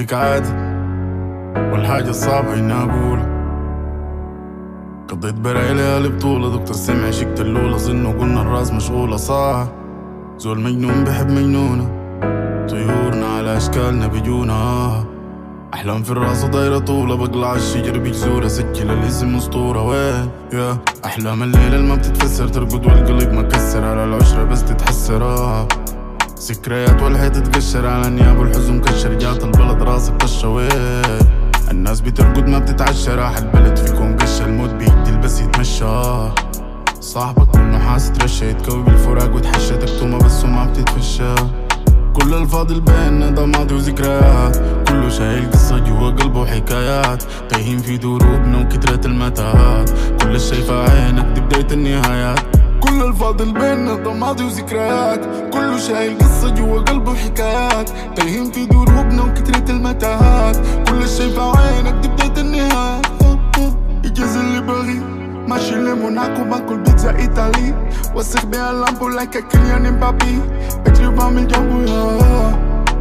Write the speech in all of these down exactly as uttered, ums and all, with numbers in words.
بحبك عادي والحاجة الصعبة إني أقولها. قضيت براي ليالي بطولة، دكتور سمع شكت اللولة، ظنوا قلنا الراس مشغولة. صح زول مجنون بحب مجنونة، طيورنا على أشكالنا بيجونا. أحلام في الراس دايرة طولة، بقلع الشجر بجزورة، سجل الاسم أسطورة. وين يا أحلام الليلة اللي ما بتتفسر، ترقد والقلب مكسر على العشرة بس تتحسر. ذكريات والحيط تقشر على النياب والحزن مكشر، جات البلد راسك طشة. وين الناس بترقد ما بتتعشى، راح البلد فيكم قشة، الموت بيقتل بس يتمشى. صاحبك من نحاس ترشى، يتكوي بالفراق وتحشى، تكتومة بس وما بتتفشى. كل الفاضل بيننا ده ماضي وذكريات، كله شايل قصة جوا قلبه وحكايات، تايهين في دروبنا وكترة المتاهات، كل الشي في عينك دي بداية النهايات. كل الفاضل بيننا ده ماضي وذكريات، كله شايل قصة جوا قلبه وحكايات، تايهين في دروبنا وكترة المتاهات، كل الشي في عينك دي بداية النهايات. يجاز اللي بغي ماشي ليموناك وباكل بيتزا ايطالي، وسخ بيها اللامبو لايك كيليان امبابي، بجري بعمل جنبو يا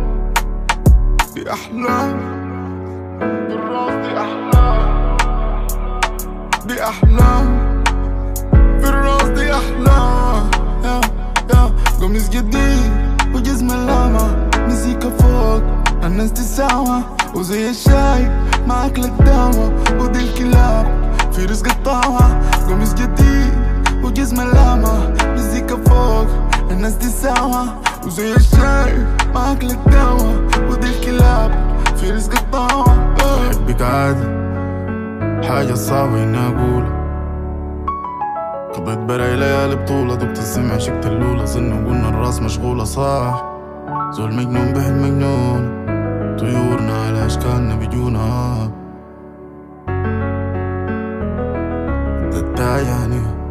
دي احلام بالراس، دي احلام دي احلام في الراس، دي احلام يا يا قميص جديد وجزم اللاما، مزيكا فوق الناس تساوى، وزي الشاي معاك للدعوة، ودي الكلاب في رزق الطاوة. قميص جديد وجزم اللاما، مزيكا فوق الناس تساوى، وزي الشاي معاك للدعوة، ودي الكلاب في رزق الطاوة. بحبك عادي حاجة صعبة إني أقولها. قضيت براي ليالي بطولة، دكتور سمع شكت اللولة، ظنوا قلنا الراس مشغولة. صح زول مجنون بحب مجنون، طيورنا على أشكالنا بيجونا. ده يعني